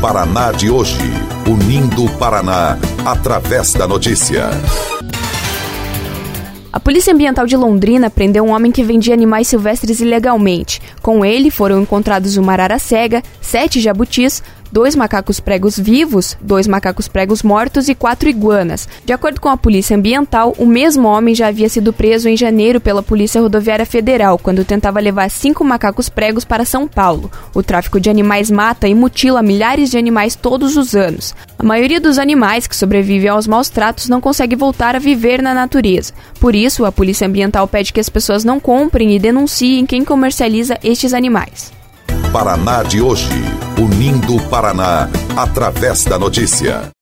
Paraná de hoje, unindo o Paraná através da notícia. A Polícia Ambiental de Londrina prendeu um homem que vendia animais silvestres ilegalmente. Com ele foram encontrados uma arara cega, 7 jabutis, 2 macacos pregos vivos, 2 macacos pregos mortos e 4 iguanas. De acordo com a Polícia Ambiental, o mesmo homem já havia sido preso em janeiro pela Polícia Rodoviária Federal, quando tentava levar 5 macacos pregos para São Paulo. O tráfico de animais mata e mutila milhares de animais todos os anos. A maioria dos animais que sobrevivem aos maus tratos não consegue voltar a viver na natureza. Por isso, a Polícia Ambiental pede que as pessoas não comprem e denunciem quem comercializa estes animais. Paraná de hoje, unindo o Paraná através da notícia.